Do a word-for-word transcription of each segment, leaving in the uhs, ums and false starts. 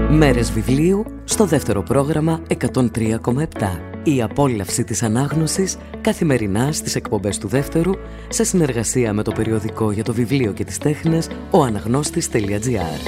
Μέρες βιβλίου στο δεύτερο πρόγραμμα εκατόν τρία κόμμα επτά. Η απόλαυση της ανάγνωσης καθημερινά στις εκπομπές του δεύτερου σε συνεργασία με το περιοδικό για το βιβλίο και τις τέχνες ο αναγνώστης τελεία τζι άρ.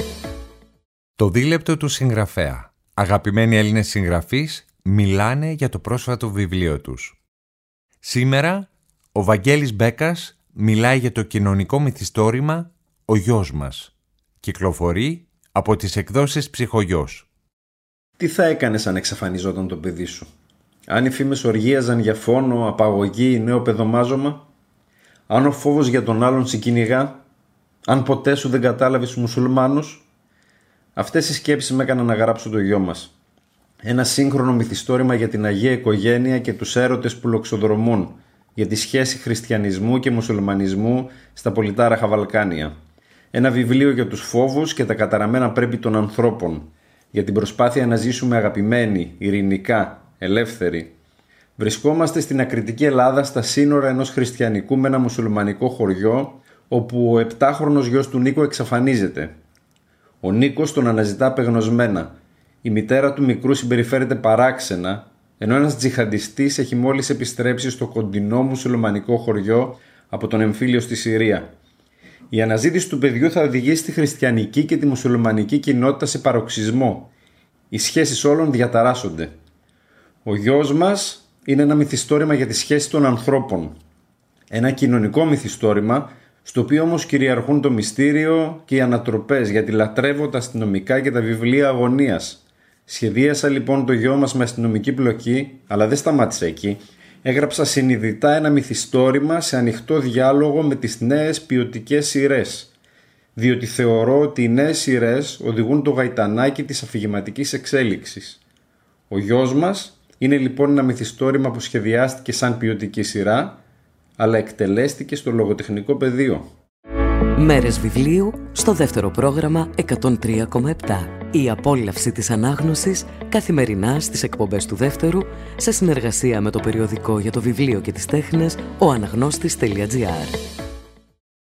Το δίλεπτο του συγγραφέα. Αγαπημένοι Έλληνες συγγραφείς μιλάνε για το πρόσφατο βιβλίο τους. Σήμερα ο Βαγγέλης Μπέκας μιλάει για το κοινωνικό μυθιστόρημα «Ο γιος μας». Κυκλοφορεί από τις εκδόσεις Ψυχογιός. Τι θα έκανες αν εξαφανιζόταν το παιδί σου? Αν οι φήμες οργίαζαν για φόνο, απαγωγή ή νέο παιδομάζωμα? Αν ο φόβος για τον άλλον σε κυνηγά? Αν ποτέ σου δεν κατάλαβες τους μουσουλμάνους? Αυτές οι σκέψεις με έκαναν να γράψω το γιο μας. Ένα σύγχρονο μυθιστόρημα για την Αγία Οικογένεια και τους έρωτες που λοξοδρομούν, για τη σχέση χριστιανισμού και μουσουλμανισμού στα πολυτάραχα Βαλκάνια. Ένα βιβλίο για τους φόβους και τα καταραμένα πρέπει των ανθρώπων, για την προσπάθεια να ζήσουμε αγαπημένοι, ειρηνικά, ελεύθεροι. Βρισκόμαστε στην ακριτική Ελλάδα στα σύνορα ενός χριστιανικού με ένα μουσουλμανικό χωριό, όπου ο επτάχρονος γιος του Νίκο εξαφανίζεται. Ο Νίκος τον αναζητά απεγνωσμένα. Η μητέρα του μικρού συμπεριφέρεται παράξενα, ενώ ένας τζιχαντιστής έχει μόλις επιστρέψει στο κοντινό μουσουλμανικό χωριό από τον εμφύλιο στη Συρία. Η αναζήτηση του παιδιού θα οδηγήσει τη χριστιανική και τη μουσουλμανική κοινότητα σε παροξισμό. Οι σχέσεις όλων διαταράσσονται. Ο γιος μας είναι ένα μυθιστόρημα για τη σχέση των ανθρώπων. Ένα κοινωνικό μυθιστόρημα, στο οποίο όμως κυριαρχούν το μυστήριο και οι ανατροπές, γιατί λατρεύω τα αστυνομικά και τα βιβλία αγωνίας. Σχεδίασα λοιπόν το γιο μας με αστυνομική πλοκή, αλλά δεν σταμάτησα εκεί. Έγραψα συνειδητά ένα μυθιστόρημα σε ανοιχτό διάλογο με τις νέες ποιοτικές σειρές. Διότι θεωρώ ότι οι νέες σειρές οδηγούν το γαϊτανάκι της αφηγηματικής εξέλιξης. Ο γιος μας είναι λοιπόν ένα μυθιστόρημα που σχεδιάστηκε σαν ποιοτική σειρά, αλλά εκτελέστηκε στο λογοτεχνικό πεδίο. Μέρες βιβλίου στο δεύτερο πρόγραμμα εκατόν τρία κόμμα επτά. Η απόλαυση της ανάγνωσης καθημερινά στις εκπομπές του δεύτερου σε συνεργασία με το περιοδικό για το βιβλίο και τις τέχνες ο αναγνώστης τελεία τζι άρ.